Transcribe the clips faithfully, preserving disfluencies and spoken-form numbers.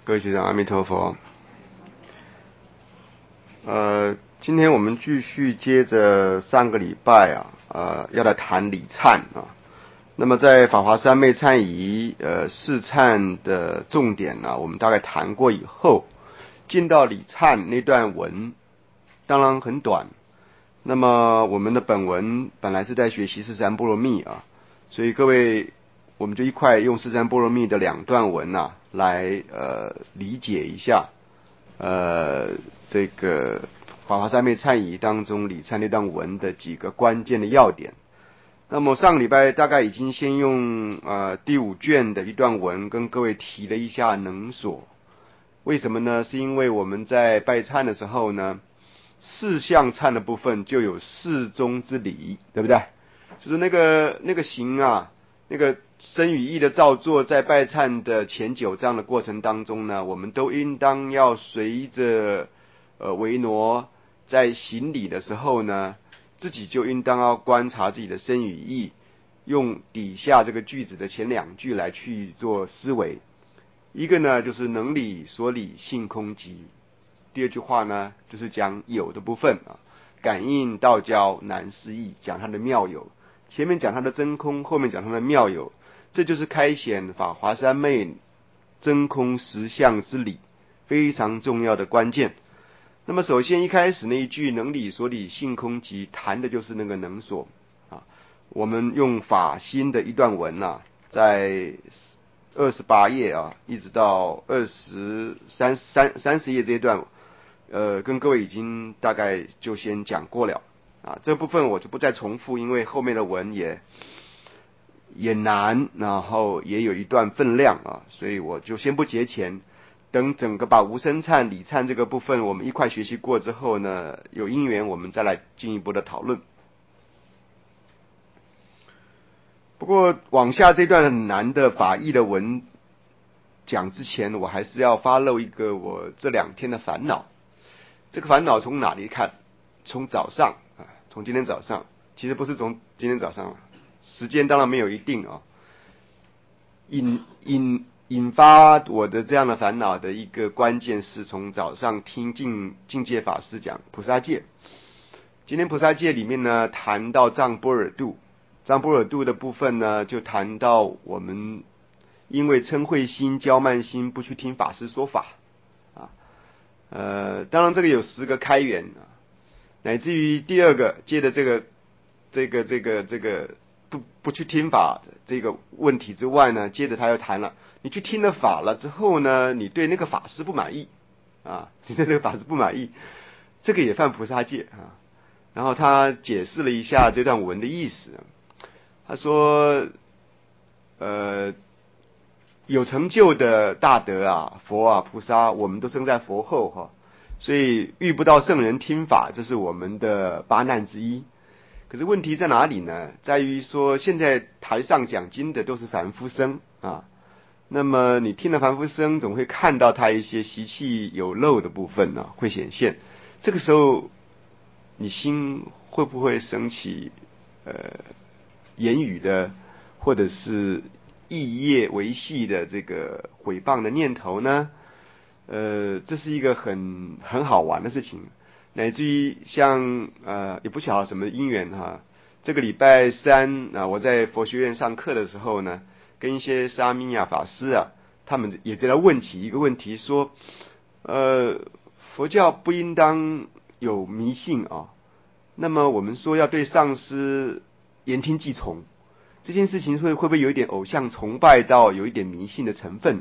各位学长，阿弥陀佛。呃，今天我们继续接着上个礼拜啊，呃，要来谈礼忏啊。那么在法华三昧忏仪呃四忏的重点呢、啊，我们大概谈过以后，进到礼忏那段文，当然很短。那么我们的本文本来是在学习四三波罗蜜啊，所以各位我们就一块用四三波罗蜜的两段文啊来呃理解一下呃这个法华三昧忏仪当中礼忏那段文的几个关键的要点。那么上个礼拜大概已经先用呃第五卷的一段文跟各位提了一下能所。为什么呢？是因为我们在拜忏的时候呢，四项忏的部分就有四宗之礼，对不对？就是那个那个行啊，那个身语意的造作，在拜忏的前九章的过程当中呢，我们都应当要随着呃维挪在行礼的时候呢，自己就应当要观察自己的身语意，用底下这个句子的前两句来去做思维。一个呢就是能理所理性空寂，第二句话呢就是讲有的部分啊，感应道交难思议，讲它的妙有，前面讲它的真空，后面讲它的妙有，这就是开显法华三昧真空实相之理非常重要的关键。那么首先一开始那一句能理所理性空寂，谈的就是那个能所啊。我们用法心的一段文啊，在二十八页啊，一直到二十三三三十页这一段，呃，跟各位已经大概就先讲过了啊。这部分我就不再重复，因为后面的文也也难，然后也有一段分量啊，所以我就先不节前。等整个把无生忏、礼忏这个部分我们一块学习过之后呢，有因缘我们再来进一步的讨论。不过往下这段很难的法义的文讲之前，我还是要发露一个我这两天的烦恼。这个烦恼从哪里看？从早上啊，从今天早上，其实不是从今天早上，时间当然没有一定啊。引引引发我的这样的烦恼的一个关键是从早上听境境界法师讲菩萨戒。今天菩萨戒里面呢，谈到藏般若度。藏般若度的部分呢，就谈到我们因为嗔恚心、骄慢心，不去听法师说法啊。呃，当然这个有十个开源啊，乃至于第二个借的这个这个这个这个不不去听法的这个问题之外呢，接着他又谈了，你去听了法了之后呢，你对那个法师不满意啊，你对那个法师不满意，这个也犯菩萨戒啊。然后他解释了一下这段文的意思。他说，呃，有成就的大德啊，佛啊，菩萨，我们都生在佛后哈，所以遇不到圣人听法，这是我们的八难之一。可是问题在哪里呢？在于说，现在台上讲经的都是凡夫僧啊，那么你听了凡夫僧，总会看到他一些习气有漏的部分呢、啊，会显现。这个时候，你心会不会升起呃？言语的或者是异业维系的这个毁谤的念头呢？呃，这是一个很很好玩的事情，乃至于像呃也不晓得什么因缘哈。这个礼拜三啊，我在佛学院上课的时候呢，跟一些沙弥啊法师啊，他们也在那问起一个问题，说呃佛教不应当有迷信啊。那么我们说要对上师言听计从，这件事情会会不会有一点偶像崇拜到有一点迷信的成分？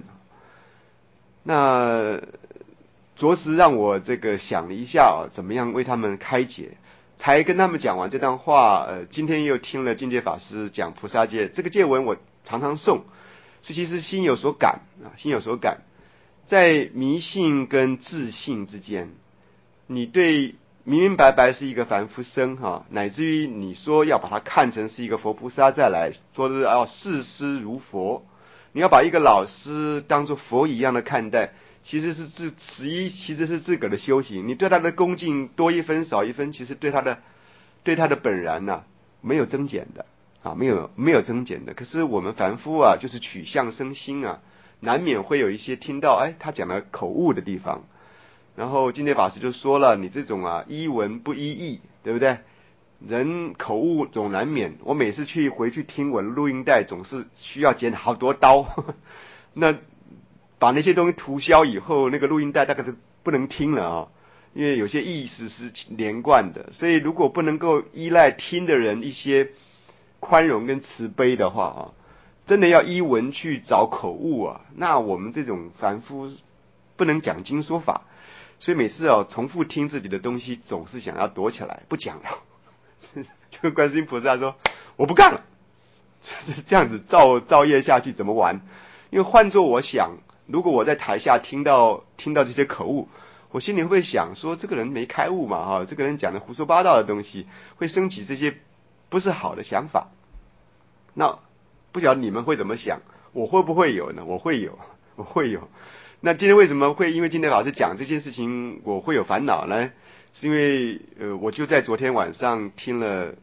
那着实让我这个想了一下啊，怎么样为他们开解？才跟他们讲完这段话，呃，今天又听了境界法师讲菩萨戒，这个戒文我常常诵，所以其实心有所感啊，心有所感，在迷信跟自信之间，你对明明白白是一个凡夫僧哈，乃至于你说要把它看成是一个佛菩萨再来，说是要视师如佛，你要把一个老师当作佛一样的看待，其实是自此一其实是自个儿的修行。你对他的恭敬多一分少一分，其实对他的对他的本然呐、啊、没有增减的啊，没有没有增减的。可是我们凡夫啊，就是取相生心啊， 难免会有一些听到哎他讲的口误的地方。然后金莲法师就说了，你这种啊依文不依义，对不对？人口误总难免，我每次去回去听我的录音带，总是需要剪好多刀。呵呵，那把那些东西涂销以后，那个录音带大概就不能听了啊，因为有些意思是连贯的。所以如果不能够依赖听的人一些宽容跟慈悲的话啊，真的要依文去找口误啊，那我们这种凡夫不能讲经说法。所以每次啊重复听自己的东西，总是想要躲起来不讲了。就跟观世音菩萨说我不干了，这样子造造业下去怎么玩？因为换作我想，如果我在台下听到听到这些口误，我心里会想说这个人没开悟嘛，哈，这个人讲的胡说八道的东西，会升起这些不是好的想法。那不晓得你们会怎么想？我会不会有呢？我会有，我会有。那今天为什么会因为今天老师讲这件事情我会有烦恼呢？是因为呃我就在昨天晚上听了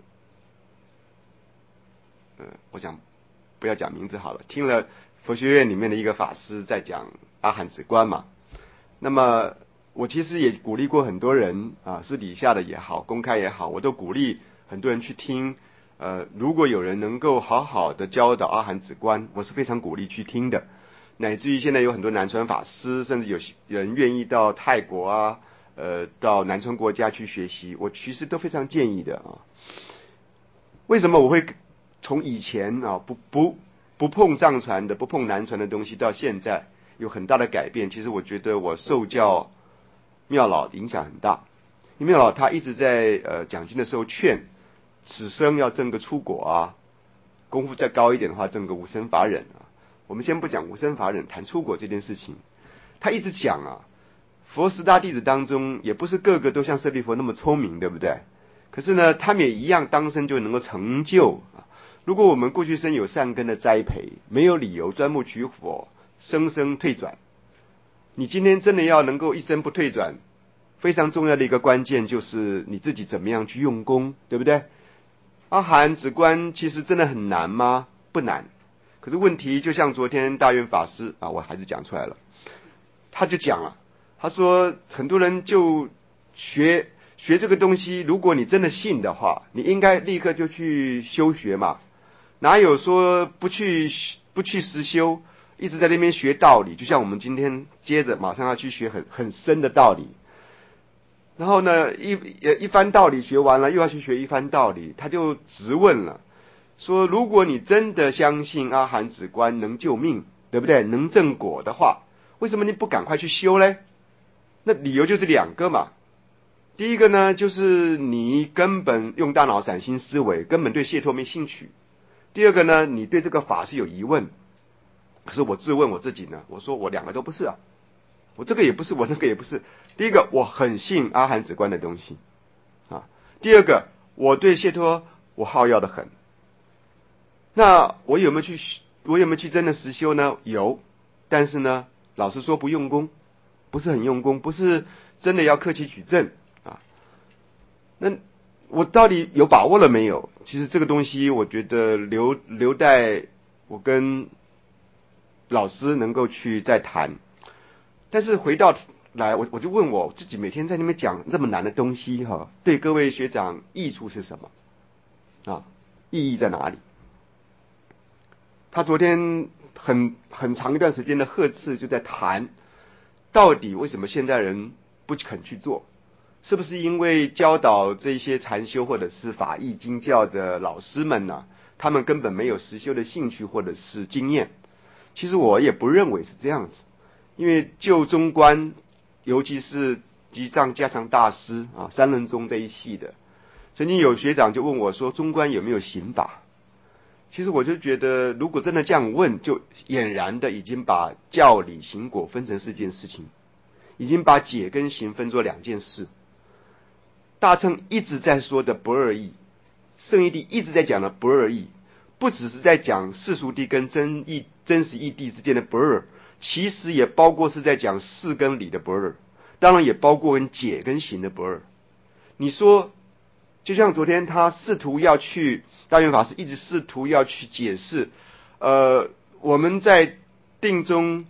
呃我讲不要讲名字好了，听了佛学院里面的一个法师在讲阿含止观嘛。那么我其实也鼓励过很多人啊，私底下的也好，公开也好，我都鼓励很多人去听。呃如果有人能够好好的教导阿含止观，我是非常鼓励去听的。乃至于现在有很多南传法师，甚至有人愿意到泰国啊，呃，到南传国家去学习，我其实都非常建议的啊。为什么我会从以前啊不不不碰藏传的、不碰南传的东西，到现在有很大的改变？其实我觉得我受教妙老影响很大，因为妙老他一直在呃讲经的时候劝，此生要证个出果啊，功夫再高一点的话，证个无生法忍啊。我们先不讲无生法忍，谈出果这件事情，他一直讲啊，佛十大弟子当中也不是个个都像舍利弗那么聪明，对不对？可是呢，他们也一样当生就能够成就啊。如果我们过去生有善根的栽培，没有理由钻木取火，生生退转。你今天真的要能够一生不退转，非常重要的一个关键就是你自己怎么样去用功，对不对？阿含止观其实真的很难吗？不难。可是问题就像昨天大愿法师啊，我还是讲出来了，他就讲了，他说很多人就学学这个东西，如果你真的信的话，你应该立刻就去修学嘛，哪有说不去不去实修，一直在那边学道理？就像我们今天接着马上要去学很很深的道理，然后呢一一番道理学完了，又要去学一番道理，他就直问了。说如果你真的相信阿含止观能救命，对不对？能正果的话，为什么你不赶快去修嘞？那理由就是两个嘛。第一个呢，就是你根本用大脑散心思维，根本对解脱没兴趣。第二个呢，你对这个法是有疑问。可是我自问我自己呢，我说我两个都不是啊，我这个也不是，我那个也不是。第一个，我很信阿含止观的东西啊。第二个，我对解脱我好要的很。那我有没有去我有没有去真的实修呢？有，但是呢，老实说不用功，不是很用功，不是真的要克期取证啊。那我到底有把握了没有？其实这个东西，我觉得留留待我跟老师能够去再谈。但是回到来，我我就问我自己，每天在那边讲这么难的东西哈，对各位学长益处是什么啊？意义在哪里？他昨天很很长一段时间的呵斥就在谈，到底为什么现代人不肯去做？是不是因为教导这些禅修或者是法义经教的老师们呢、啊，他们根本没有实修的兴趣或者是经验？其实我也不认为是这样子，因为就中观，尤其是吉藏嘉常大师啊，三论宗这一系的，曾经有学长就问我说，中观有没有行法？其实我就觉得，如果真的这样问，就俨然的已经把教理行果分成四件事情，已经把解跟行分作两件事。大乘一直在说的不二义，圣义谛一直在讲的不二义，不只是在讲世俗谛跟真义真实义谛之间的不二，其实也包括是在讲事跟理的不二，当然也包括跟解跟行的不二。你说，就像昨天他试图要去，大愿法师一直试图要去解释，呃，我们在定中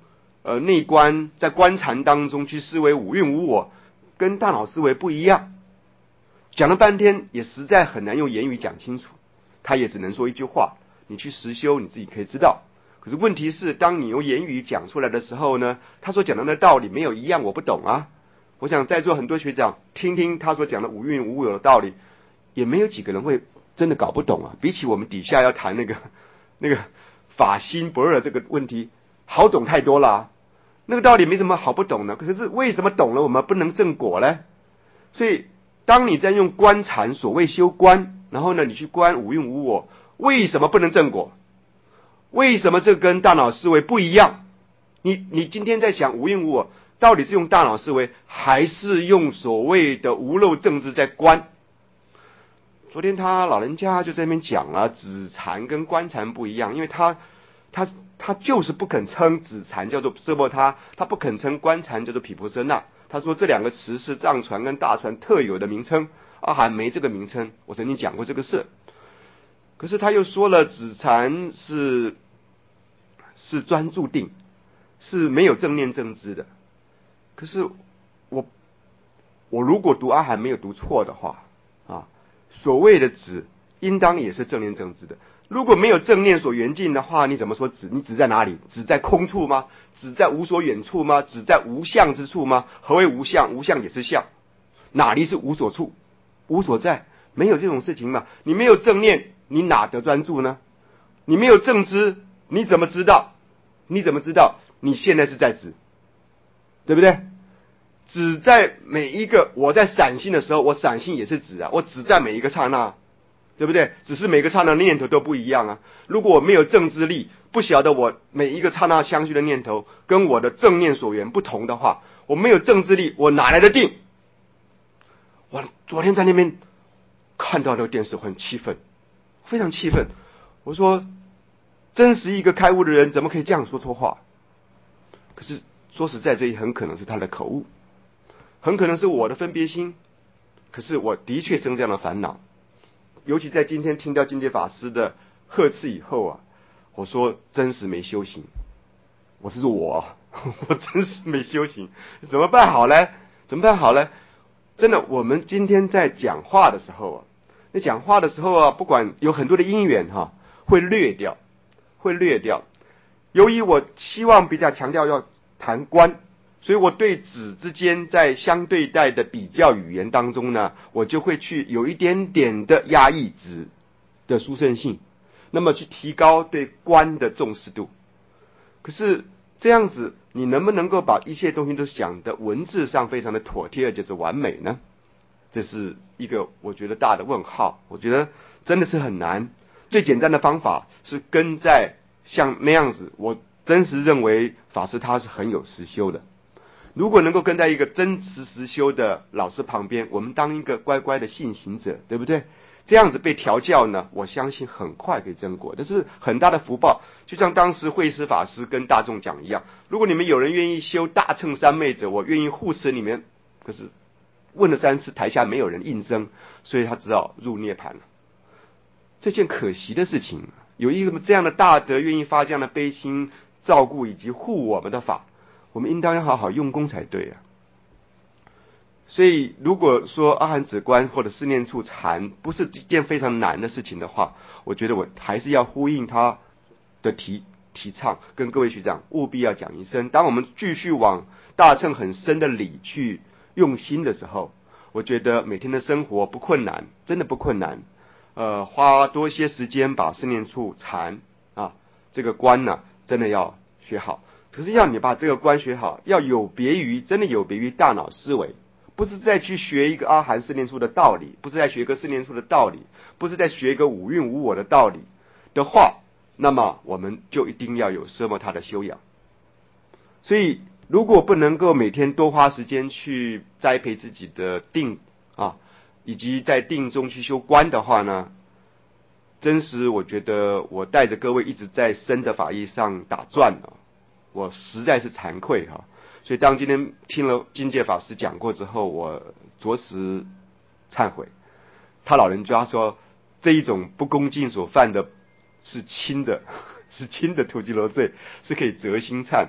呃内观，在观禅当中去思维五蕴无我，跟大脑思维不一样。讲了半天也实在很难用言语讲清楚，他也只能说一句话，你去实修你自己可以知道。可是问题是，当你用言语讲出来的时候呢，他所讲的那道理没有一样我不懂啊。我想在座很多学长听听他所讲的无蕴无我的道理，也没有几个人会真的搞不懂啊。比起我们底下要谈那个那个法心不二这个问题，好懂太多了啊。那个道理没什么好不懂的，可是为什么懂了我们不能正果呢？所以当你在用观禅，所谓修观，然后呢你去观无蕴无我，为什么不能正果？为什么这跟大脑思维不一样？你你今天在想无蕴无我，到底是用大脑思维，还是用所谓的无漏正知在观？昨天他老人家就在那边讲了，止禅跟观禅不一样，因为他他他就是不肯称止禅叫做奢摩他，他不肯称观禅叫做毗婆舍那。他说这两个词是藏传跟大传特有的名称，阿含没这个名称。我曾经讲过这个事。可是他又说了，止禅是是专注定，是没有正念正知的。可是我我如果读阿含没有读错的话啊，所谓的止应当也是正念正知的。如果没有正念所缘境的话，你怎么说止？你止在哪里？止在空处吗？止在无所远处吗？止在无相之处吗？何谓无相？无相也是相，哪里是无所处？无所在，没有这种事情嘛。你没有正念，你哪得专注呢？你没有正知，你怎么知道？你怎么知道你现在是在止？对不对？止在每一个我在散心的时候，我散心也是止啊，我止在每一个刹那，对不对？只是每个刹那念头都不一样啊。如果我没有正知力，不晓得我每一个刹那相续的念头跟我的正念所缘不同的话，我没有正知力，我哪来的定？我昨天在那边看到那个电视，很气愤，非常气愤。我说，真实一个开悟的人怎么可以这样说错话？可是说实在，这也很可能是他的口误，很可能是我的分别心。可是我的确生这样的烦恼，尤其在今天听到境界法师的呵斥以后啊，我说真实没修行，我是我，我真实没修行，怎么办好呢？怎么办好呢？真的，我们今天在讲话的时候啊，那讲话的时候啊，不管有很多的因缘哈，会略掉，会略掉。由于我希望比较强调要谈观，所以我对止之间在相对待的比较语言当中呢，我就会去有一点点的压抑止的殊胜性，那么去提高对观的重视度。可是这样子，你能不能够把一切东西都讲的文字上非常的妥帖，而且是完美呢？这是一个我觉得大的问号，我觉得真的是很难。最简单的方法是跟在像那样子，我真实认为法师他是很有实修的。如果能够跟在一个真实实修的老师旁边，我们当一个乖乖的信行者，对不对？这样子被调教呢，我相信很快可以正果，这是很大的福报。就像当时慧师法师跟大众讲一样，如果你们有人愿意修大乘三昧者，我愿意护持你们。可是问了三次，台下没有人应声，所以他只好入涅槃了。这件可惜的事情，有一个这样的大德愿意发这样的悲心，照顾以及护我们的法，我们应当要好好用功才对啊。所以如果说阿含止观或者四念处禅不是一件非常难的事情的话，我觉得我还是要呼应他的提提倡，跟各位学长务必要讲一声，当我们继续往大乘很深的理去用心的时候，我觉得每天的生活不困难，真的不困难。呃，花多些时间把四念处禅啊这个观呢，真的要学好。可是要你把这个观学好，要有别于真的有别于大脑思维，不是再去学一个阿含四念处的道理，不是在学一个四念处的道理，不是在学一个五蕴无我的道理的话，那么我们就一定要有奢摩他的修养。所以如果不能够每天多花时间去栽培自己的定啊，以及在定中去修观的话呢，真实我觉得我带着各位一直在深的法义上打转啊，我实在是惭愧哈。所以当今天听了境界法师讲过之后，我着实忏悔。他老人家说，这一种不恭敬所犯的是轻的，是轻的屠吉罗罪，是可以折心忏。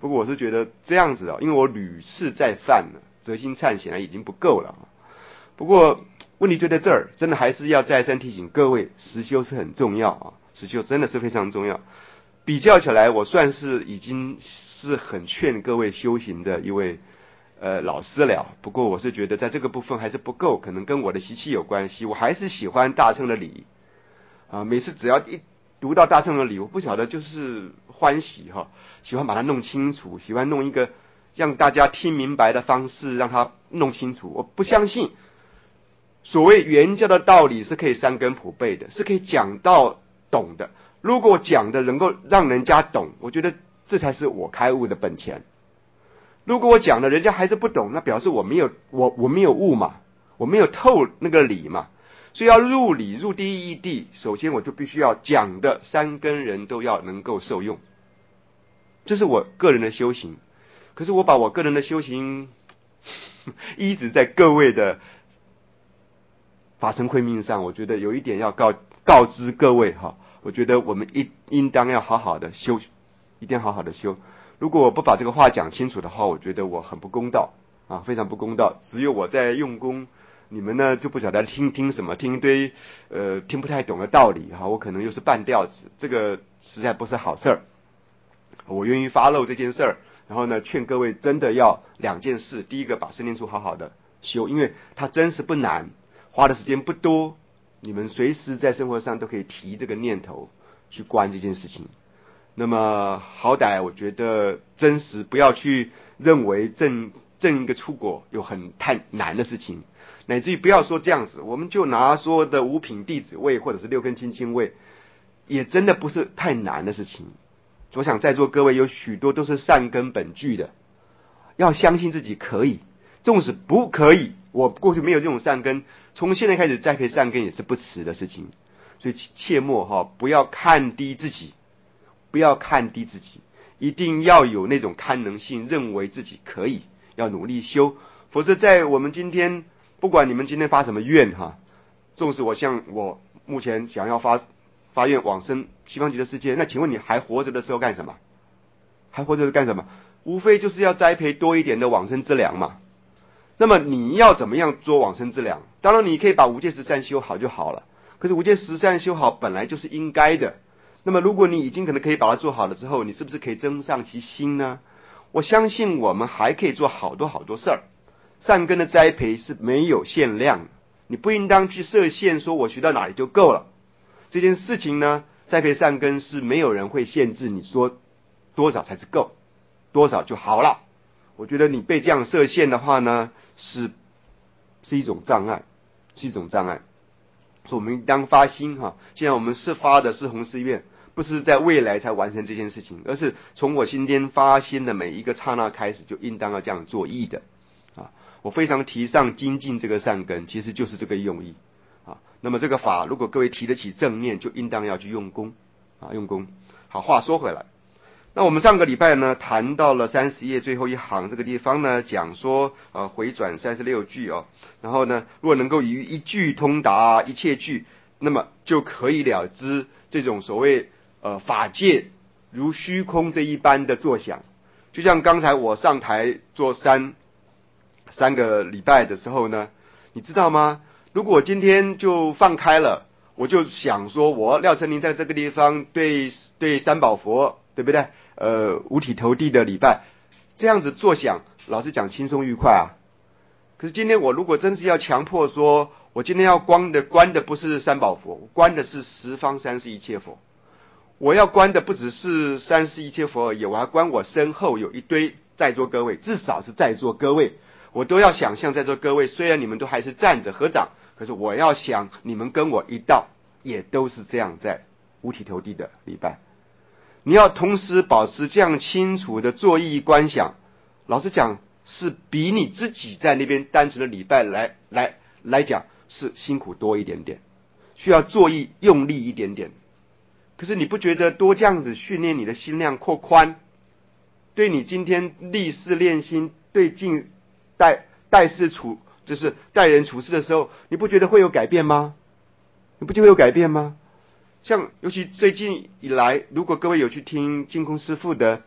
不过我是觉得这样子啊，因为我屡次再犯了，责心忏显然已经不够了。不过问题就在这儿，真的还是要再三提醒各位，实修是很重要啊，实修真的是非常重要。比较起来，我算是已经是很劝各位修行的一位呃老师了。不过我是觉得在这个部分还是不够，可能跟我的习气有关系。我还是喜欢大乘的理啊，每次只要一读到大乘的理，我不晓得就是欢喜哈，喜欢把它弄清楚，喜欢弄一个让大家听明白的方式，让它弄清楚。我不相信所谓原教的道理是可以三根普被的，是可以讲到懂的。如果讲的能够让人家懂，我觉得这才是我开悟的本钱。如果我讲的人家还是不懂，那表示我没有我我没有悟嘛，我没有透那个理嘛。所以要入理入第一义谛，首先我就必须要讲的三根人都要能够受用，这是我个人的修行。可是我把我个人的修行一直在各位的法身慧命上，我觉得有一点要告告知各位哈。我觉得我们应应当要好好的修，一定要好好的修。如果我不把这个话讲清楚的话，我觉得我很不公道啊，非常不公道。只有我在用功，你们呢就不晓得听听什么，听一堆呃听不太懂的道理哈，我可能又是半吊子，这个实在不是好事儿。我愿意发露这件事儿，然后呢劝各位真的要两件事：第一个把生念处好好的修，因为它真是不难，花的时间不多。你们随时在生活上都可以提这个念头去观这件事情。那么好歹我觉得真实不要去认为证证一个出果有很太难的事情，乃至于不要说这样子，我们就拿说的五品弟子位或者是六根清净位，也真的不是太难的事情。我想在座各位有许多都是善根本具的，要相信自己可以，纵使不可以，我过去没有这种善根，从现在开始栽培善根也是不迟的事情。所以切莫哈，不要看低自己，不要看低自己，一定要有那种堪能性，认为自己可以，要努力修。否则在我们今天，不管你们今天发什么愿哈，纵使我像我目前想要发发愿往生西方极乐世界，那请问你还活着的时候干什么？还活着干什么？无非就是要栽培多一点的往生之粮嘛。那么你要怎么样做往生之粮？当然你可以把五戒十善修好就好了，可是五戒十善修好本来就是应该的。那么如果你已经可能可以把它做好了之后，你是不是可以增上其心呢？我相信我们还可以做好多好多事儿。善根的栽培是没有限量的，你不应当去设限，说我学到哪里就够了。这件事情呢，栽培善根是没有人会限制你说多少才是够，多少就好了。我觉得你被这样设限的话呢，是是一种障碍，是一种障碍。所以我们应当发心哈，现在我们是发的是弘誓愿，不是在未来才完成这件事情，而是从我今天发心的每一个刹那开始，就应当要这样做意的啊。我非常提倡精进这个善根，其实就是这个用意啊。那么这个法，如果各位提得起正念，就应当要去用功啊，用功。好，话说回来。那我们上个礼拜呢谈到了三十页最后一行这个地方呢，讲说呃回转三十六句哦，然后呢如果能够以一句通达一切句，那么就可以了知这种所谓呃法界如虚空这一般的作想。就像刚才我上台做三三个礼拜的时候呢，你知道吗？如果今天就放开了，我就想说我廖成林在这个地方对对三宝佛，对不对？呃，五体投地的礼拜，这样子做想，老实讲轻松愉快啊。可是今天我如果真是要强迫说，我今天要观的观的不是三宝佛，我观的是十方三世一切佛。我要观的不只是三世一切佛而已，我还观我身后有一堆在座各位，至少是在座各位，我都要想象在座各位，虽然你们都还是站着合掌，可是我要想你们跟我一道，也都是这样在五体投地的礼拜。你要同时保持这样清楚的作意观想，老实讲是比你自己在那边单纯的礼拜来来来讲是辛苦多一点点，需要作意用力一点点。可是你不觉得多这样子训练你的心量扩宽，对你今天立事练心，对境待待事处，就是待人处事的时候，你不觉得会有改变吗？你不觉得会有改变吗？像尤其最近以来，如果各位有去听净空师父的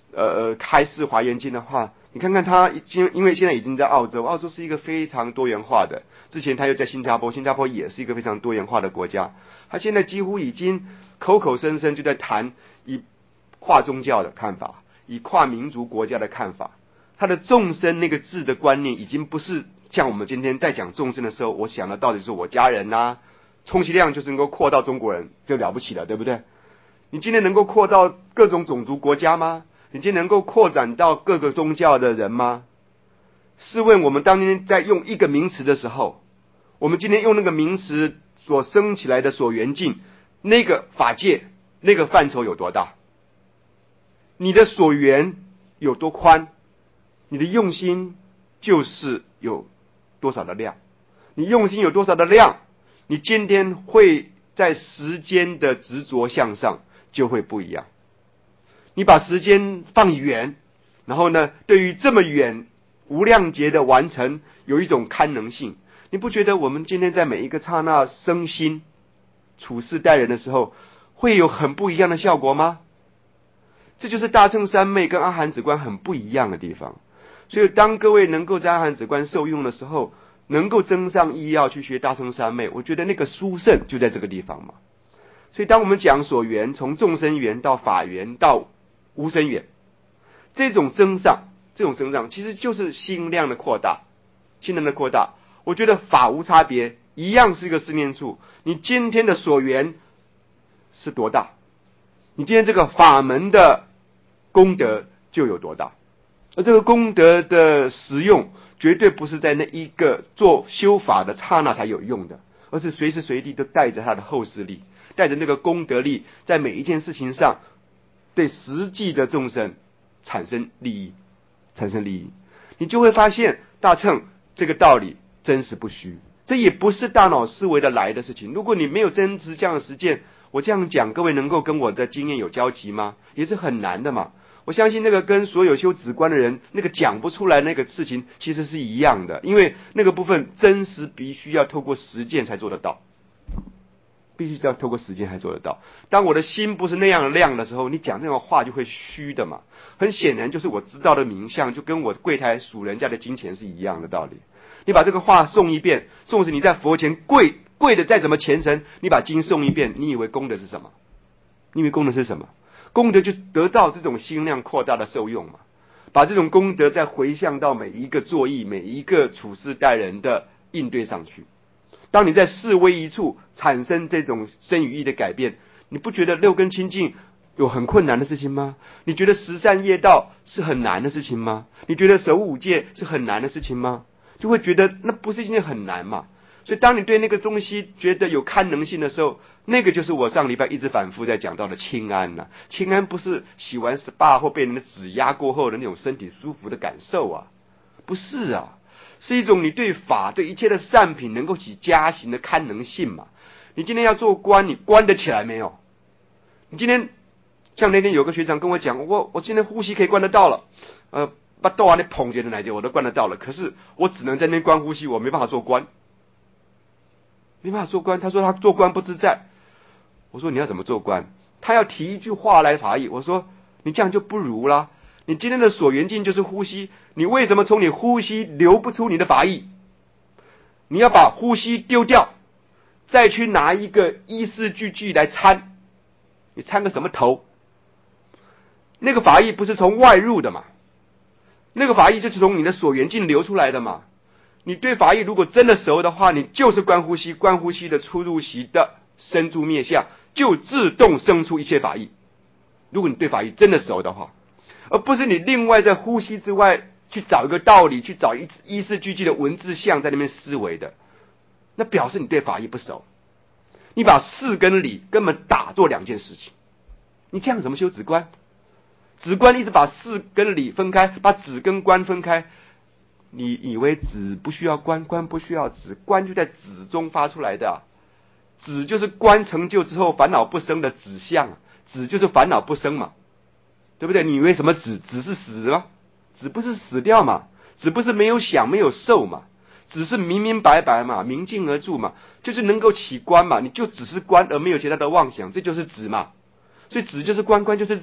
呃呃开示华严经的话，你看看他因因为现在已经在澳洲，澳洲是一个非常多元化的，之前他又在新加坡，新加坡也是一个非常多元化的国家，他现在几乎已经口口声声就在谈以跨宗教的看法，以跨民族国家的看法，他的众生那个字的观念已经不是像我们今天在讲众生的时候，我想的到底是我家人呐、啊，充其量就是能够扩到中国人就了不起了，对不对？你今天能够扩到各种种族国家吗？你今天能够扩展到各个宗教的人吗？试问我们当年在用一个名词的时候，我们今天用那个名词所生起来的所缘境，那个法界那个范畴有多大？你的所缘有多宽，你的用心就是有多少的量。你用心有多少的量，你今天会在时间的执着向上就会不一样。你把时间放远，然后呢，对于这么远无量劫的完成有一种堪能性，你不觉得我们今天在每一个刹那生心处事待人的时候会有很不一样的效果吗？这就是大乘三昧跟阿含止观很不一样的地方。所以当各位能够在阿含止观受用的时候，能够增上意要去学大乘三昧，我觉得那个殊胜就在这个地方嘛。所以当我们讲所缘，从众生缘到法缘到无生缘，这种增上，这种增上其实就是心量的扩大，心量的扩大。我觉得法无差别，一样是一个四念处。你今天的所缘是多大，你今天这个法门的功德就有多大。而这个功德的实用，绝对不是在那一个做修法的刹那才有用的，而是随时随地都带着他的后世力，带着那个功德力，在每一件事情上对实际的众生产生利益，产生利益，你就会发现大乘这个道理真实不虚。这也不是大脑思维的来的事情。如果你没有真实这样的实践，我这样讲，各位能够跟我的经验有交集吗？也是很难的嘛。我相信那个跟所有修止观的人那个讲不出来那个事情其实是一样的，因为那个部分真实必须要透过实践才做得到，必须要透过实践才做得到。当我的心不是那样亮的时候，你讲这种话就会虚的嘛。很显然就是我知道的名相就跟我柜台数人家的金钱是一样的道理。你把这个话诵一遍，纵使你在佛前跪跪的再怎么虔诚，你把经诵一遍，你以为功德是什么？你以为功德是什么？功德就得到这种心量扩大的受用嘛，把这种功德再回向到每一个作意、每一个处事待人的应对上去。当你在事微一处产生这种身语意的改变，你不觉得六根清净有很困难的事情吗？你觉得十善业道是很难的事情吗？你觉得守五戒是很难的事情吗？就会觉得那不是一件很难嘛。所以当你对那个东西觉得有堪能性的时候，那个就是我上礼拜一直反复在讲到的清安呐、啊。清安不是洗完 S P A 或被人的指压过后的那种身体舒服的感受啊，不是啊，是一种你对法对一切的善品能够起加行的堪能性嘛。你今天要做官，你关得起来没有？你今天像那天有个学长跟我讲，我我今天呼吸可以关得到了，呃，把豆啊那捧着的奶姐我都关得到了，可是我只能在那边关呼吸，我没办法做官。没办法做官，他说他做官不自在。我说你要怎么做官？他要提一句话来法义。我说你这样就不如啦。你今天的所缘境就是呼吸，你为什么从你呼吸流不出你的法义？你要把呼吸丢掉，再去拿一个依四句句来参，你参个什么头？那个法义不是从外入的嘛？那个法义就是从你的所缘境流出来的嘛。你对法义如果真的熟的话，你就是观呼吸，观呼吸的出入息的生住灭相，就自动生出一切法义。如果你对法义真的熟的话，而不是你另外在呼吸之外去找一个道理，去找一一字句句的文字相在那边思维的，那表示你对法义不熟。你把事跟理根本打作两件事情，你这样怎么修止观？止观一直把事跟理分开，把止跟观分开。你以为止不需要观，观不需要止，观就在止中发出来的、啊。止就是观成就之后烦恼不生的止相，止就是烦恼不生嘛，对不对？你以为什么止？止是死吗？止不是死掉嘛？止不是没有想没有受嘛？止是明明白白嘛，明镜而住嘛，就是能够起观嘛，你就只是观而没有其他的妄想，这就是止嘛。所以止就是观，观就是止，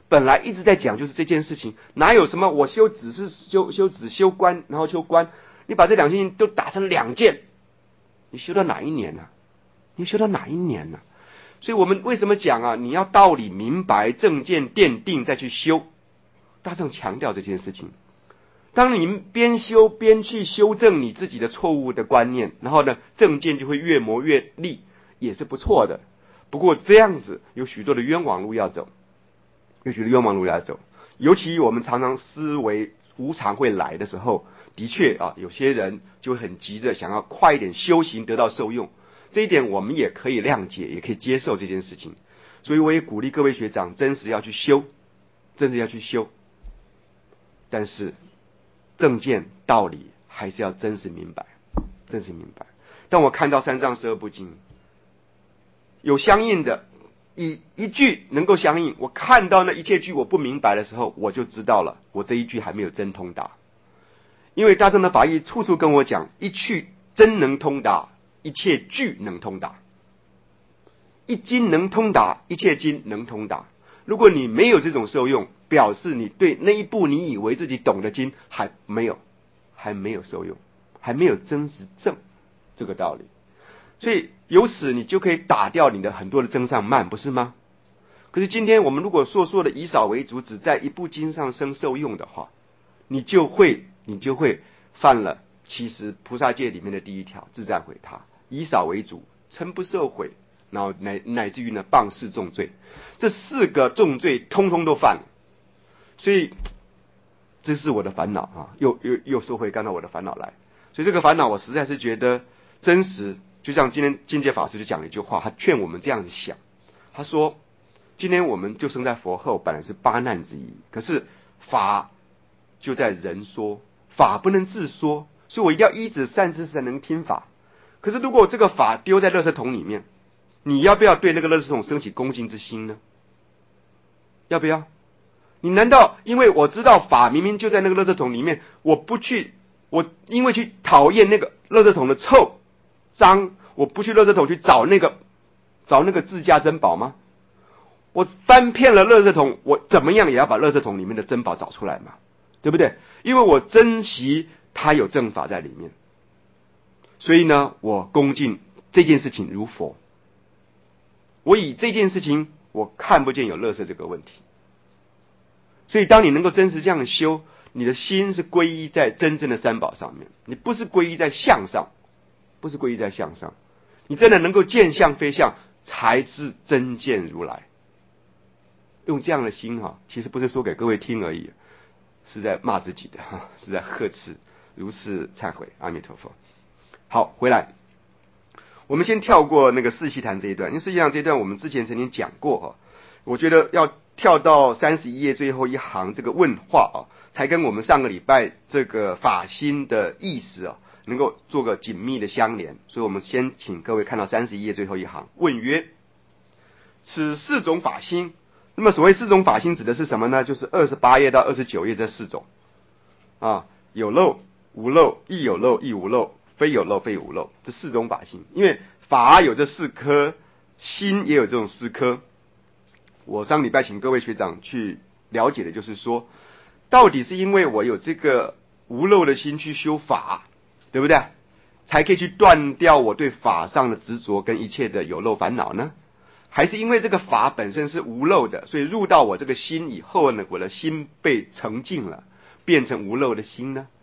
本来一直在讲就是这件事情，哪有什么我修子是修修子修官，然后修官，你把这两件事情都打成两件，你修到哪一年呢、啊？你修到哪一年呢、啊？所以我们为什么讲啊？你要道理明白，正见奠定再去修，大众强调这件事情。当你边修边去修正你自己的错误的观念，然后呢，正见就会越磨越利，也是不错的。不过这样子有许多的冤枉路要走，有许多冤枉路要走。尤其我们常常思维无常会来的时候，的确啊，有些人就很急着想要快一点修行得到受用，这一点我们也可以谅解，也可以接受这件事情。所以我也鼓励各位学长真实要去修，真实要去修。但是正见道理还是要真实明白，真实明白。当我看到三藏十二部经有相应的，以一句能够相应，我看到那一切句我不明白的时候，我就知道了，我这一句还没有真通达。因为大乘的法义处处跟我讲，一句真能通达，一切句能通达，一经能通达，一切经能通达。如果你没有这种受用，表示你对那一部你以为自己懂的经还没有，还没有受用，还没有真实证这个道理。所以由此你就可以打掉你的很多的增上慢，不是吗？可是今天我们如果说说的以少为主，只在一部经上生受用的话，你就会你就会犯了其实菩萨戒里面的第一条，自在毁他，以少为主，称不受毁，然后乃乃至于呢谤四重罪，这四个重罪通通都犯了。所以这是我的烦恼啊，又又又说回刚才我的烦恼来。所以这个烦恼我实在是觉得真实，就像今天境界法师就讲了一句话，他劝我们这样子想，他说今天我们就生在佛后，本来是八难之一，可是法就在人说，法不能自说，所以我一定要依止善知识才能听法。可是如果这个法丢在垃圾桶里面，你要不要对那个垃圾桶升起恭敬之心呢？要不要？你难道因为我知道法明明就在那个垃圾桶里面，我不去，我因为去讨厌那个垃圾桶的臭脏，我不去垃圾桶去找那个找那个自家珍宝吗？我翻遍了垃圾桶，我怎么样也要把垃圾桶里面的珍宝找出来嘛，对不对？因为我珍惜它有正法在里面，所以呢，我恭敬这件事情如佛，我以这件事情我看不见有垃圾这个问题。所以当你能够真实这样修，你的心是皈依在真正的三宝上面，你不是皈依在相上，不是皈依在相上，你真的能够见相非相，才是真见如来。用这样的心哈，其实不是说给各位听而已，是在骂自己的，是在呵斥，如是忏悔，阿弥陀佛。好，回来，我们先跳过那个四悉檀这一段，因为四悉檀这一段我们之前曾经讲过哈，我觉得要跳到三十一页最后一行这个问话啊，才跟我们上个礼拜这个法心的意思啊，能够做个紧密的相连。所以我们先请各位看到三十一页最后一行，问曰：此四种法心。那么所谓四种法心指的是什么呢？就是二十八页到二十九页这四种啊，有漏、无漏、亦有漏、亦无漏、非有漏、非无漏，这四种法心。因为法有这四颗，心也有这种四颗。我上礼拜请各位学长去了解的就是说，到底是因为我有这个无漏的心去修法，对不对？才可以去断掉我对法上的执着跟一切的有漏烦恼呢？还是因为这个法本身是无漏的，所以入到我这个心以后呢，我的心被澄净了，变成无漏的心呢？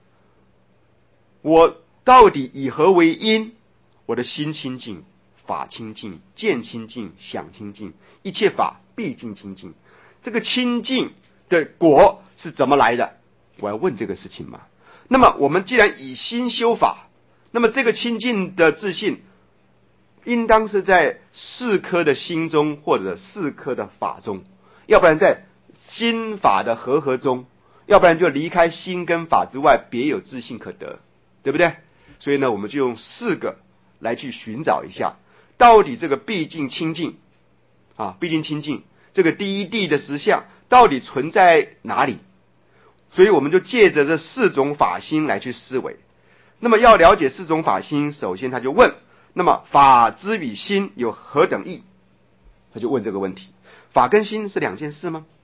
我到底以何为因？我的心清净，法清净，见清净，想清净，一切法毕竟清净。这个清净的果是怎么来的？我要问这个事情嘛。那么我们既然以心修法，那么这个清净的自信应当是在四颗的心中，或者四颗的法中，要不然在心法的和合中，要不然就离开心跟法之外别有自信可得，对不对？所以呢，我们就用四个来去寻找一下，到底这个毕竟清净啊，毕竟清净这个第一谛的实相到底存在哪里？所以我们就借着这四种法心来去思维。那么要了解四种法心，首先他就问，那么法之与心有何等异？他就问这个问题。法跟心是两件事吗？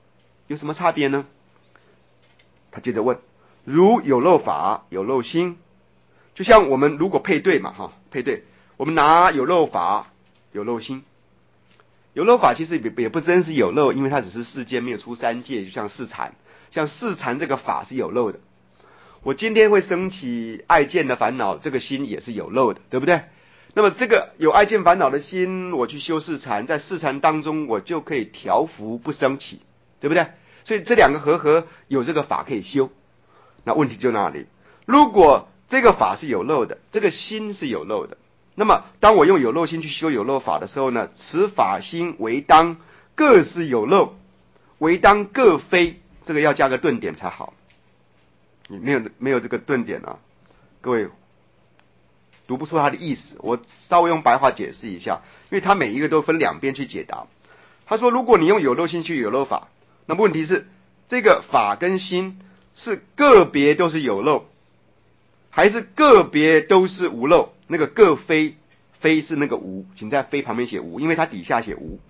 有什么差别呢？他接着问，如有漏法有漏心，就像我们如果配对嘛哈，配对，我们拿有漏法有漏心，有漏法其实也也不真是有漏，因为它只是世间没有出三界，就像四禅，像四禅这个法是有漏的。我今天会升起爱见的烦恼，这个心也是有漏的，对不对？那么这个有爱见烦恼的心，我去修四禅，在四禅当中我就可以调伏不升起，对不对？所以这两个和合有这个法可以修。那问题就那里，如果这个法是有漏的，这个心是有漏的，那么当我用有漏心去修有漏法的时候呢，此法心为当各是有漏，为当各非，这个要加个顿点才好。你没有没有这个顿点啊，各位读不出它的意思。我稍微用白话解释一下，因为它每一个都分两边去解答。他说，如果你用有漏心去有漏法，那么问题是这个法跟心是个别都是有漏，还是个别都是无漏？那个各非，非是那个无，请在非旁边写无，因为它底下写无。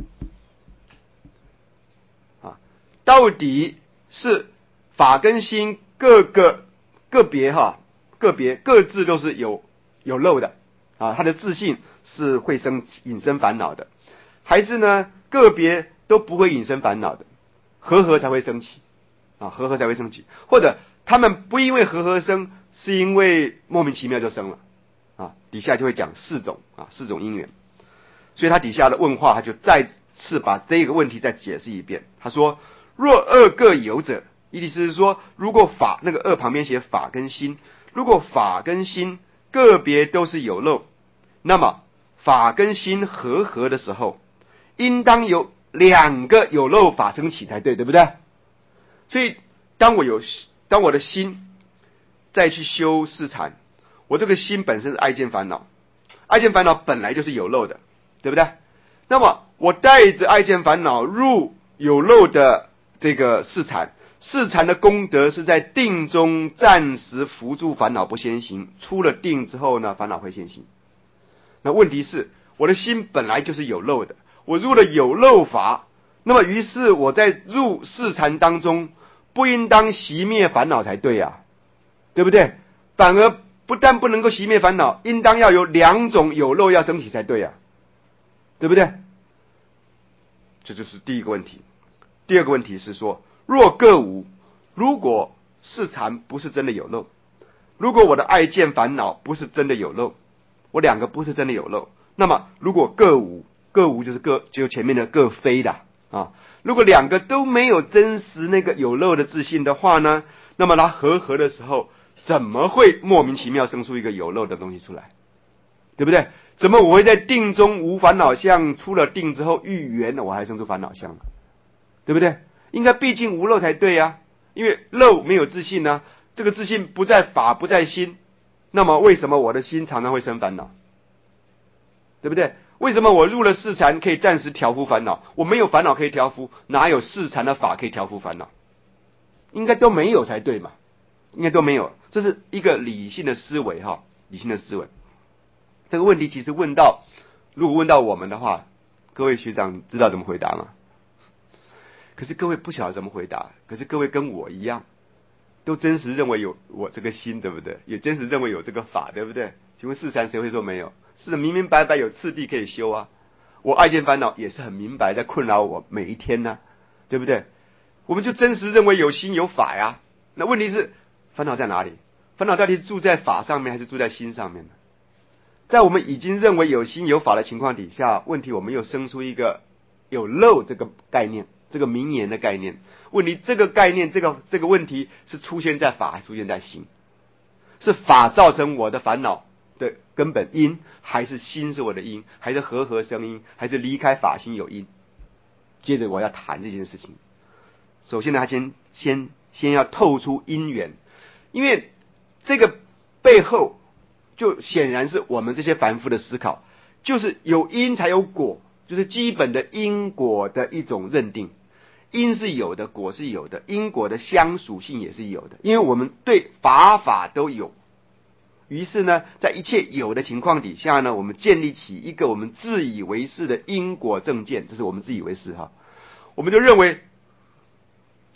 啊，到底是法跟心各个个别哈，个别各自都是有有漏的啊，它的自性是会生引生烦恼的，还是呢个别都不会引生烦恼的，和合才会升起啊，和合才会升起，或者他们不因为和合生，是因为莫名其妙就生了啊，底下就会讲四种啊，四种因缘。所以他底下的问话，他就再次把这个问题再解释一遍。他说，若二各有者，意思是说，如果法那个二旁边写法跟心，如果法跟心个别都是有漏，那么法跟心和合的时候，应当有两个有漏法升起才对，对不对？所以当我有当我的心再去修四禅，我这个心本身是爱见烦恼，爱见烦恼本来就是有漏的，对不对？那么我带着爱见烦恼入有漏的这个四禅，四禅的功德是在定中暂时扶住烦恼不先行，出了定之后呢，烦恼会先行。那问题是我的心本来就是有漏的，我入了有漏法，那么于是我在入四禅当中不应当熄灭烦恼才对啊，对不对？反而不但不能够熄灭烦恼，应当要有两种有漏要升起才对啊，对不对？这就是第一个问题。第二个问题是说，若各无，如果四禅不是真的有漏，如果我的爱见烦恼不是真的有漏，我两个不是真的有漏，那么如果各无，各无就是各就前面的各非的啊。如果两个都没有真实那个有漏的自信的话呢，那么它合合的时候，怎么会莫名其妙生出一个有漏的东西出来？对不对？怎么我会在定中无烦恼相，出了定之后遇缘了，我还生出烦恼相？对不对？应该毕竟无漏才对啊，因为漏没有自信呢、啊，这个自信不在法不在心，那么为什么我的心常常会生烦恼？对不对？为什么我入了四禅可以暂时调伏烦恼？我没有烦恼可以调伏，哪有四禅的法可以调伏烦恼？应该都没有才对嘛，应该都没有。这是一个理性的思维哈，理性的思维。这个问题其实问到，如果问到我们的话，各位学长知道怎么回答吗？可是各位不晓得怎么回答，可是各位跟我一样，都真实认为有我这个心，对不对？也真实认为有这个法，对不对？请问四禅谁会说没有？是明明白白有次第可以修啊。我爱见烦恼也是很明白在困扰我每一天呢、啊，对不对？我们就真实认为有心有法呀。那问题是烦恼在哪里？烦恼到底是住在法上面还是住在心上面呢？在我们已经认为有心有法的情况底下，问题我们又生出一个有漏这个概念，这个名言的概念。问题这个概念这个这个问题是出现在法还是出现在心？是法造成我的烦恼的根本因，还是心是我的因，还是和合生因，还是离开法心有因？接着我要谈这件事情。首先呢，他先先先要透出因缘，因为这个背后就显然是我们这些凡夫的思考，就是有因才有果，就是基本的因果的一种认定。因是有的，果是有的，因果的相属性也是有的，因为我们对法法都有。于是呢，在一切有的情况底下呢，我们建立起一个我们自以为是的因果正见，这是我们自以为是哈，我们就认为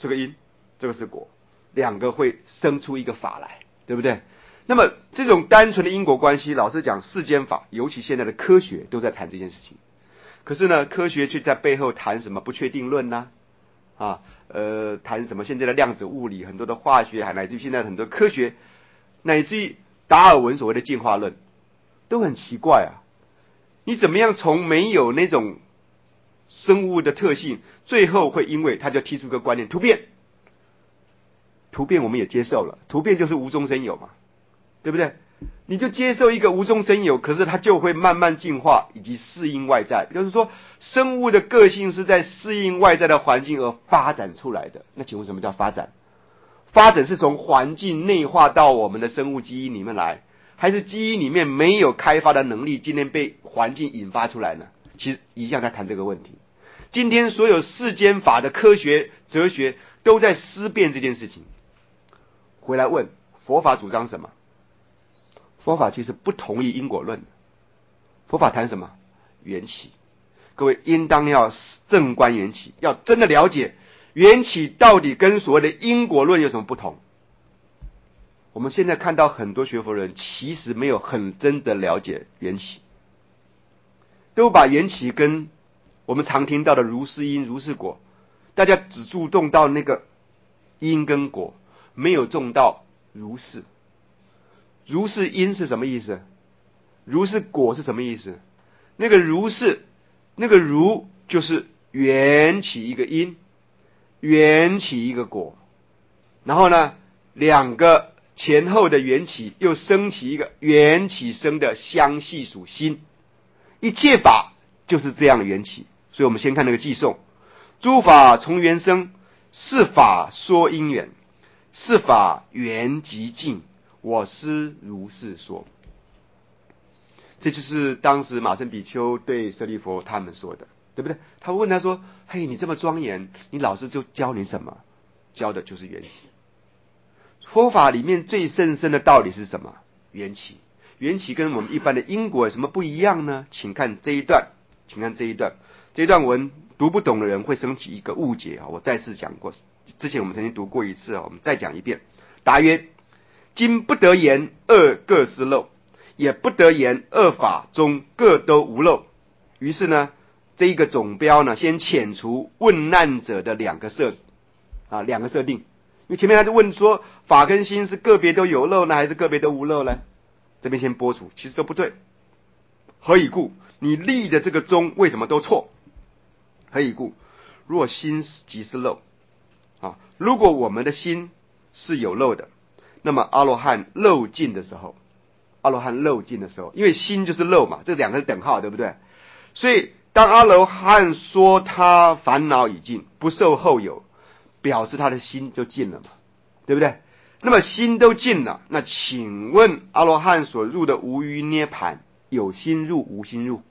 这个因，这个是果，两个会生出一个法来，对不对？那么这种单纯的因果关系，老实讲，世间法，尤其现在的科学都在谈这件事情。可是呢，科学却在背后谈什么不确定论呢、啊？啊，呃，谈什么现在的量子物理，很多的化学，乃至于现在很多科学，乃至于达尔文所谓的进化论，都很奇怪啊。你怎么样从没有那种生物的特性，最后会因为他就提出一个观念，突变。突变我们也接受了，突变就是无中生有嘛，对不对？你就接受一个无中生有，可是它就会慢慢进化以及适应外在，就是说生物的个性是在适应外在的环境而发展出来的。那请问什么叫发展？发展是从环境内化到我们的生物基因里面来，还是基因里面没有开发的能力，今天被环境引发出来呢？其实一向在谈这个问题。今天所有世间法的科学哲学都在思辨这件事情。回来问佛法主张什么？佛法其实不同意因果论，佛法谈什么？缘起。各位应当要正观缘起，要真的了解缘起到底跟所谓的因果论有什么不同。我们现在看到很多学佛人其实没有很真的了解缘起，都把缘起跟我们常听到的如是因如是果，大家只注重到那个因跟果，没有重到如是。如是因是什么意思？如是果是什么意思？那个如是，那个如就是缘起一个因，缘起一个果，然后呢，两个前后的缘起又升起一个缘起生的相系属心，一切法就是这样的缘起。所以我们先看那个偈颂：诸法从缘生，是法说因缘，是法缘即尽，我师如是说。这就是当时马胜比丘对舍利弗他们说的，对不对？他问他说：嘿，你这么庄严，你老师就教你什么？教的就是缘起。佛法里面最甚深的道理是什么？缘起。缘起跟我们一般的因果有什么不一样呢？请看这一段，请看这一段。这一段文读不懂的人会升起一个误解啊！我再次讲过，之前我们曾经读过一次啊，我们再讲一遍。答曰：今不得言二各失漏，也不得言二法中各都无漏。于是呢，这一个总标呢，先遣除问难者的两个设啊，两个设定。因为前面他就问说，法跟心是个别都有漏呢，还是个别都无漏呢？这边先播除，其实都不对。何以故？你立的这个宗为什么都错？何以故？若心即是漏啊！如果我们的心是有漏的，那么阿罗汉漏尽的时候，阿罗汉漏尽的时候，因为心就是漏嘛，这两个是等号，对不对？所以当阿罗汉说他烦恼已尽，不受后有，表示他的心就尽了嘛，对不对？那么心都尽了，那请问阿罗汉所入的无余涅盘，有心入无心入？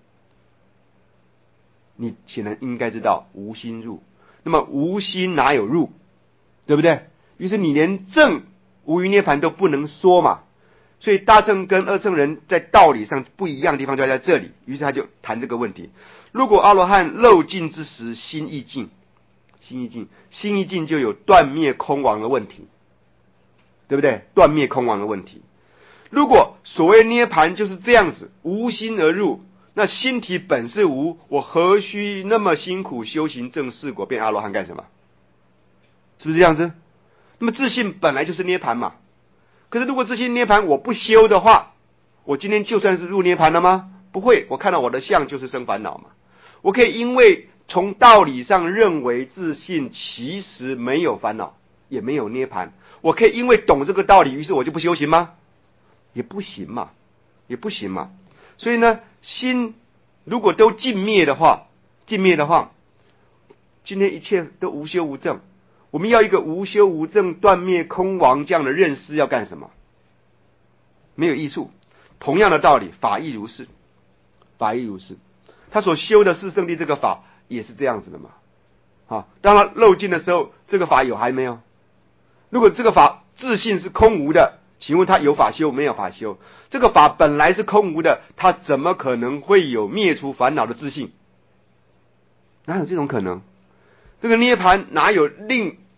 你显然应该知道无心入。那么无心哪有入？对不对？于是你连正无余涅盘都不能说嘛。所以大乘跟二乘人在道理上不一样的地方就在这里。于是他就谈这个问题：如果阿罗汉漏尽之时，心亦尽，心亦尽，心亦尽就有断灭空亡的问题，对不对？断灭空亡的问题。如果所谓涅盘就是这样子，无心而入，那心体本是无，我何须那么辛苦修行正四果变阿罗汉干什么？是不是这样子？那么自信本来就是涅盘嘛。可是如果自信涅盘我不修的话，我今天就算是入涅盘了吗？不会，我看到我的相就是生烦恼嘛。我可以因为从道理上认为自信其实没有烦恼，也没有涅盘，我可以因为懂这个道理，于是我就不修行吗？也不行嘛，也不行嘛。所以呢，心如果都尽灭的话，尽灭的话，今天一切都无修无证。我们要一个无修无证、断灭空亡这样的认识，要干什么？没有益处。同样的道理，法亦如是，法亦如是。他所修的四圣谛这个法也是这样子的嘛。啊，当他漏尽的时候，这个法有还没有？如果这个法自性是空无的，请问他有法修没有法修？这个法本来是空无的，他怎么可能会有灭除烦恼的自性？哪有这种可能？这个涅盘哪有令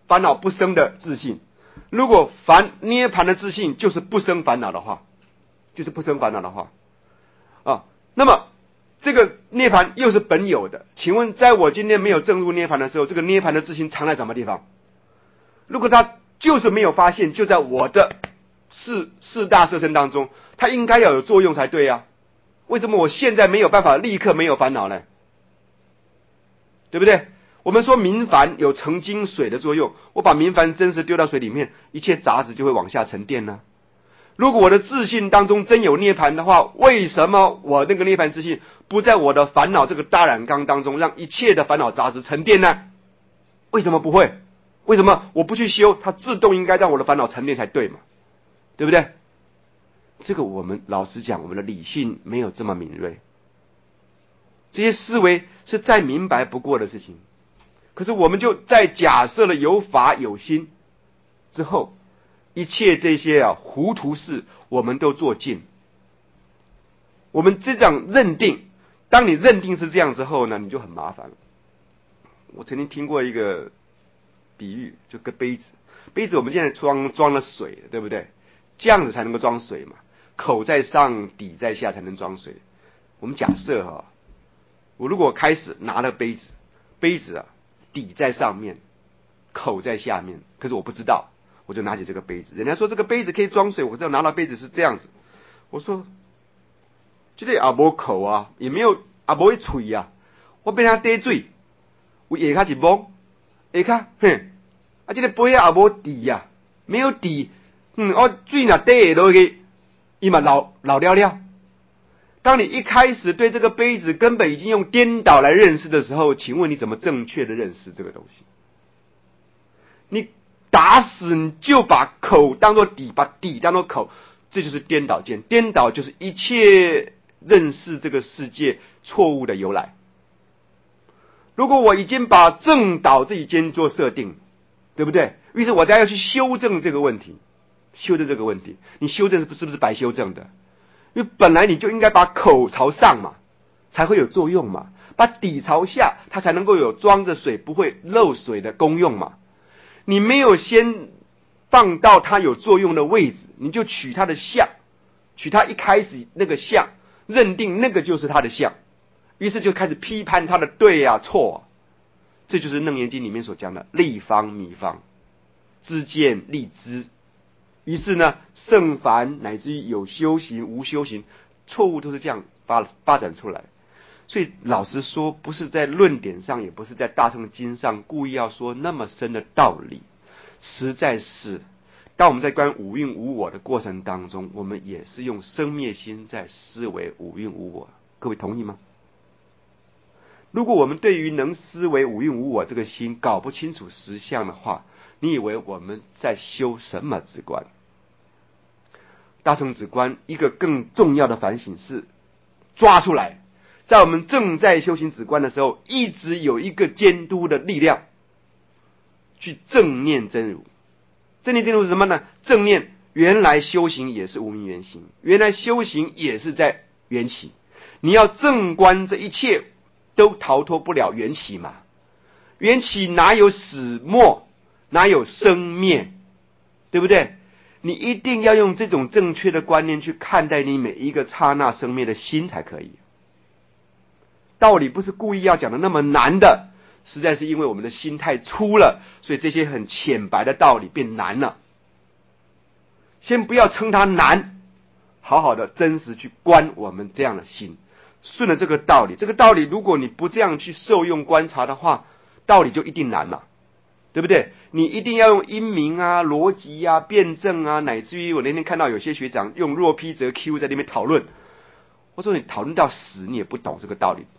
烦恼不生的自信。如果烦涅槃的自信就是不生烦恼的话，就是不生烦恼的话啊，那么这个涅槃又是本有的。请问，在我今天没有证入涅槃的时候，这个涅槃的自信藏在什么地方？如果他就是没有发现，就在我的四四大色身当中，它应该要有作用才对啊。为什么我现在没有办法立刻没有烦恼呢？对不对？我们说明矾有澄清水的作用，我把明矾真实丢到水里面，一切杂质就会往下沉淀呢。如果我的自信当中真有涅槃的话，为什么我那个涅槃自信不在我的烦恼这个大染缸当中，让一切的烦恼杂质沉淀呢？为什么不会？为什么我不去修，它自动应该让我的烦恼沉淀才对嘛？对不对？这个我们老实讲，我们的理性没有这么敏锐，这些思维是再明白不过的事情。可是我们就在假设了有法有心之后，一切这些啊糊涂事我们都做尽。我们这样认定，当你认定是这样之后呢，你就很麻烦了。我曾经听过一个比喻，就个杯子，杯子我们现在装装了水，对不对？这样子才能够装水嘛，口在上，底在下才能装水。我们假设哈、啊，我如果开始拿了杯子，杯子啊底在上面，口在下面，可是我不知道，我就拿起这个杯子。人家说这个杯子可以装水，我知道拿到杯子是这样子。我说，这个也没口啊，也没有也没嘴啊，我变成滴水，我下卡一摸，下卡，哼，啊这个杯啊也没底呀、啊，没有底，嗯，我水若滴下落去，伊嘛老老了了。当你一开始对这个杯子根本已经用颠倒来认识的时候，请问你怎么正确的认识这个东西？你打死你就把口当作底，把底当作口，这就是颠倒见。颠倒就是一切认识这个世界错误的由来。如果我已经把正倒这一间做设定，对不对？于是我再要去修正这个问题，修正这个问题，你修正是不是不是白修正的？因为本来你就应该把口朝上嘛，才会有作用嘛，把底朝下，它才能够有装着水不会漏水的功用嘛。你没有先放到它有作用的位置，你就取它的相，取它一开始那个相，认定那个就是它的相，于是就开始批判它的对啊错啊。这就是楞严经里面所讲的立方弥方，知见立知。于是呢，圣凡乃至于有修行无修行，错误都是这样发发展出来。所以老实说，不是在论点上，也不是在大乘经上故意要说那么深的道理，实在是当我们在观五蕴无我的过程当中，我们也是用生灭心在思维五蕴无我。各位同意吗？如果我们对于能思维五蕴无我这个心搞不清楚实相的话，你以为我们在修什么止观？大乘止观一个更重要的反省是抓出来，在我们正在修行止观的时候，一直有一个监督的力量去正念真如。正念真如是什么呢？正念原来修行也是无明缘行，原来修行也是在缘起，你要正观这一切都逃脱不了缘起嘛。缘起哪有始末，哪有生灭，对不对？你一定要用这种正确的观念去看待你每一个刹那生灭的心才可以。道理不是故意要讲的那么难的，实在是因为我们的心太粗了，所以这些很浅白的道理变难了。先不要称它难，好好的真实去观我们这样的心，顺着这个道理。这个道理如果你不这样去受用观察的话，道理就一定难了，对不对？你一定要用因明啊、逻辑啊、辩证啊，乃至于我那天看到有些学长用若 P 则 Q 在那边讨论，我说你讨论到死你也不懂这个道理。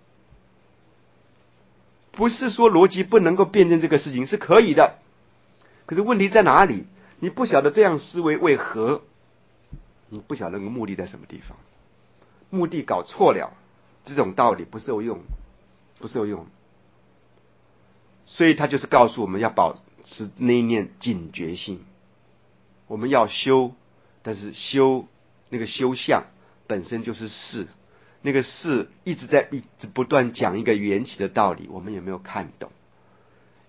不是说逻辑不能够辩证这个事情，是可以的，可是问题在哪里？你不晓得这样思维为何，你不晓得那个目的在什么地方，目的搞错了，这种道理不受用，不受用。所以他就是告诉我们要保持那一念警觉性，我们要修，但是修那个修相本身就是事，那个事一直在一直不断讲一个缘起的道理，我们有没有看懂？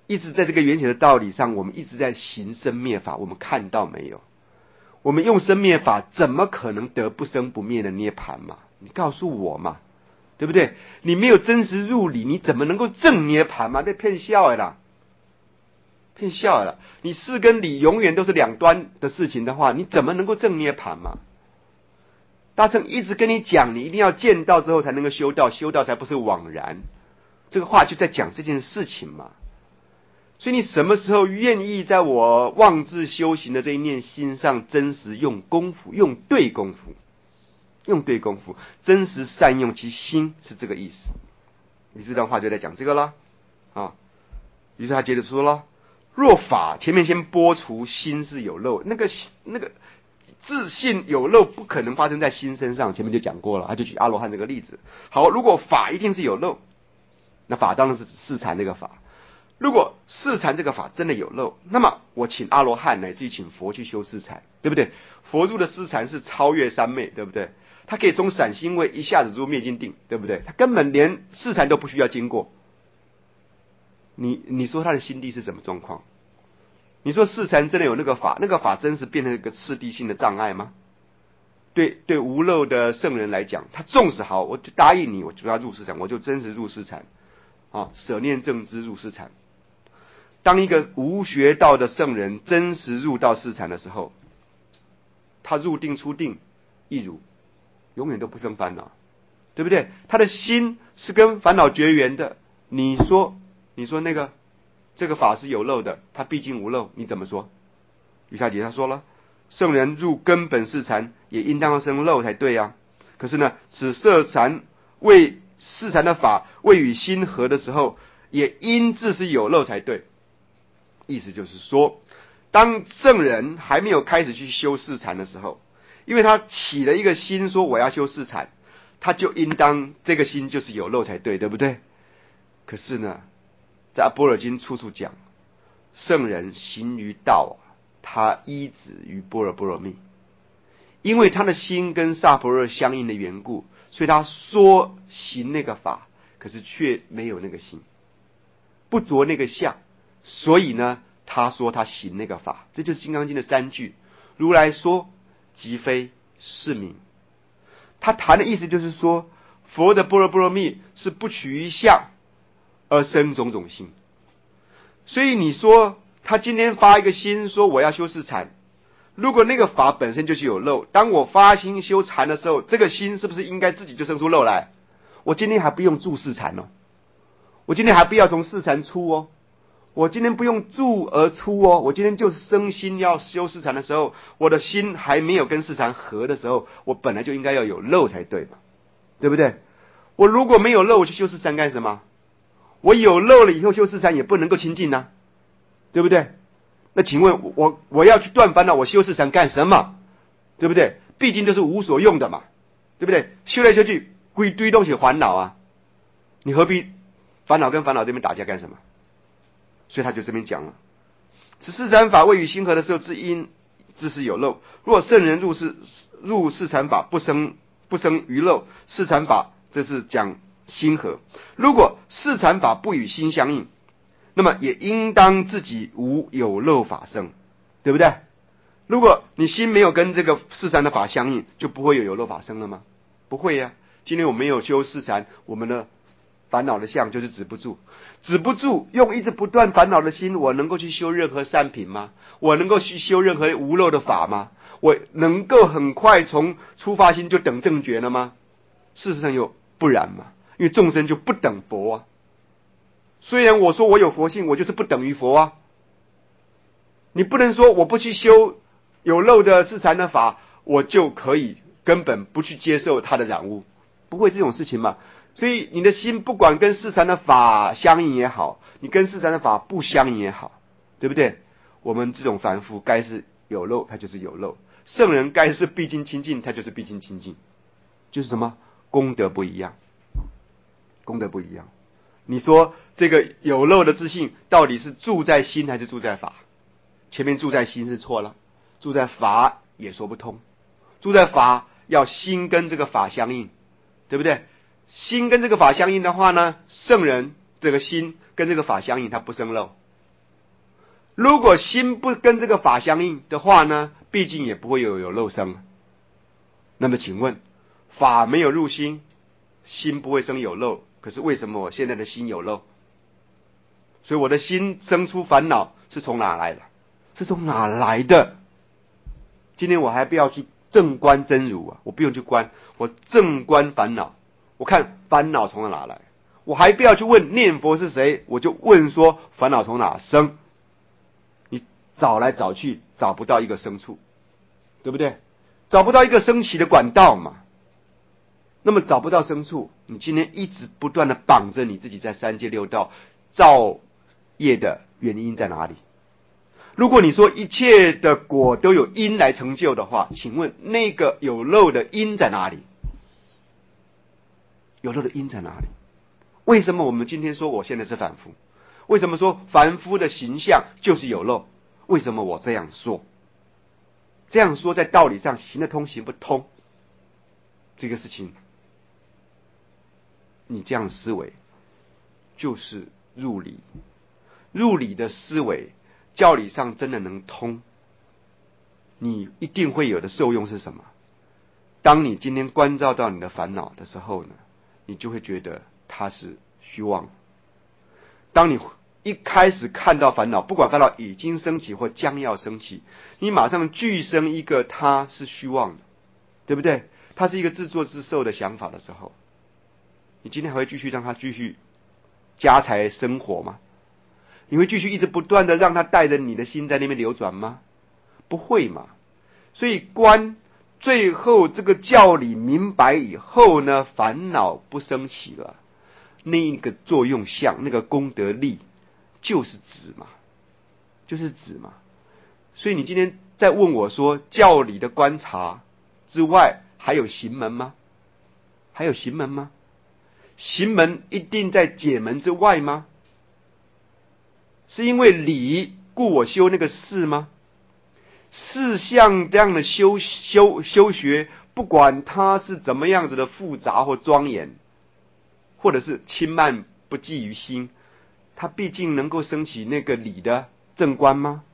一直在这个原显的道理上，我们一直在行生灭法，我们看到没有？我们用生灭法，怎么可能得不生不灭的涅槃嘛？你告诉我嘛，对不对？你没有真实入理，你怎么能够证涅槃嘛？被骗笑的啦，骗笑了。你事跟理永远都是两端的事情的话，你怎么能够证涅槃嘛？大乘一直跟你讲，你一定要见到之后才能够修道，修道才不是枉然。这个话就在讲这件事情嘛。所以你什么时候愿意在我妄自修行的这一念心上真实用功夫，用对功夫，用对功夫，真实善用其心，是这个意思。你这段话就在讲这个了啊。于是他接着说了，若法前面先拨除心是有漏，那个那个自信有漏不可能发生在心身上，前面就讲过了，他就举阿罗汉这个例子。好，如果法一定是有漏，那法当然是指四禅这个法。如果四禅这个法真的有漏，那么我请阿罗汉乃至于请佛去修四禅，对不对？佛入的四禅是超越三昧，对不对？他可以从散心位一下子入灭尽定，对不对？他根本连四禅都不需要经过。你你说他的心地是什么状况？你说四禅真的有那个法，那个法真是变成一个次第性的障碍吗？对对，无漏的圣人来讲，他纵使好，我就答应你，我就要入四禅，我就真实入四禅啊，舍念正知入四禅。当一个无学道的圣人真实入到四禅的时候，他入定出定亦如，永远都不生烦恼，对不对？他的心是跟烦恼绝缘的。你说，你说那个这个法是有漏的，他毕竟无漏，你怎么说？瑜伽姐他说了，圣人入根本四禅也应当要生漏才对啊。可是呢，此色禅为四禅的法未与心合的时候，也应自是有漏才对。意思就是说，当圣人还没有开始去修四禅的时候，因为他起了一个心说我要修四禅，他就应当这个心就是有漏才对，对不对？可是呢，在《般若经》处处讲，圣人行于道，他依止于般若波罗蜜，因为他的心跟萨婆若相应的缘故，所以他说行那个法，可是却没有那个心，不着那个相。所以呢，他说他行那个法，这就是《金刚经》的三句。如来说，即非是名。他谈的意思就是说，佛的般若波罗蜜是不取于相而生种种心。所以你说他今天发一个心说我要修四禅，如果那个法本身就是有漏，当我发心修禅的时候，这个心是不是应该自己就生出漏来？我今天还不用住四禅哦，我今天还不要从四禅出哦，我今天不用住而出哦，我今天就是生心要修四禅的时候，我的心还没有跟四禅合的时候，我本来就应该要有漏才对嘛，对不对？我如果没有漏，我去修四禅干什么？我有漏了以后修四禅也不能够清净啊，对不对？那请问我我要去断烦恼，我修四禅干什么？对不对？毕竟都是无所用的嘛，对不对？修来修去归堆东西烦恼啊，你何必烦恼跟烦恼这边打架干什么？所以他就这边讲了，此四禅法未与心合的时候，自因自是有漏。若圣人入四入四禅法不生不生余漏，四禅法这是讲心合。如果四禅法不与心相应，那么也应当自己无有漏法生，对不对？如果你心没有跟这个四禅的法相应，就不会有有漏法生了吗？不会呀、啊。今天我们没有修四禅，我们的烦恼的相就是止不住，止不住，用一直不断烦恼的心，我能够去修任何善品吗？我能够去修任何无漏的法吗？我能够很快从初发心就等正觉了吗？事实上又不然嘛，因为众生就不等佛啊。虽然我说我有佛性，我就是不等于佛啊。你不能说我不去修有漏的四禅的法，我就可以根本不去接受它的染污，不会这种事情嘛。所以你的心不管跟四禅的法相应也好，你跟四禅的法不相应也好，对不对？我们这种凡夫该是有漏，它就是有漏；圣人该是毕竟清净，它就是毕竟清净。就是什么？功德不一样，功德不一样。你说这个有漏的自信到底是住在心还是住在法？前面住在心是错了，住在法也说不通。住在法要心跟这个法相应，对不对？心跟这个法相应的话呢，圣人这个心跟这个法相应，它不生漏， 如果心不跟这个法相应的话呢，毕竟也不会有有漏生。那么请问，法没有入心，心不会生有漏，可是为什么我现在的心有漏？所以我的心生出烦恼是从哪来的？是从哪来的？今天我还不要去正观真如啊，我不用去观，我正观烦恼，我看烦恼从哪来，我还不要去问念佛是谁，我就问说烦恼从哪生？你找来找去找不到一个生处，对不对？找不到一个升起的管道嘛。那么找不到生处，你今天一直不断的绑着你自己在三界六道造业的原因在哪里？如果你说一切的果都有因来成就的话，请问那个有漏的因在哪里？有漏的因在哪里？为什么我们今天说我现在是凡夫？为什么说凡夫的形象就是有漏？为什么我这样说？这样说在道理上行得通行不通？这个事情，你这样思维就是入理。入理的思维，教理上真的能通，你一定会有的受用是什么？当你今天关照到你的烦恼的时候呢，你就会觉得它是虚妄。当你一开始看到烦恼，不管烦恼已经升起或将要升起，你马上具生一个它是虚妄的，对不对？它是一个自作自受的想法的时候，你今天还会继续让它继续家财生活吗？你会继续一直不断的让它带着你的心在那边流转吗？不会嘛。所以观最后这个教理明白以后呢，烦恼不升起了，那个作用相，那个功德力就是止嘛，就是止嘛。所以你今天在问我说，教理的观察之外还有行门吗？还有行门吗？行门一定在解门之外吗？是因为理故我修那个事吗？事项这样的修修修学，不管它是怎么样子的复杂或庄严，或者是轻慢不计于心，它毕竟能够升起那个理的正观吗？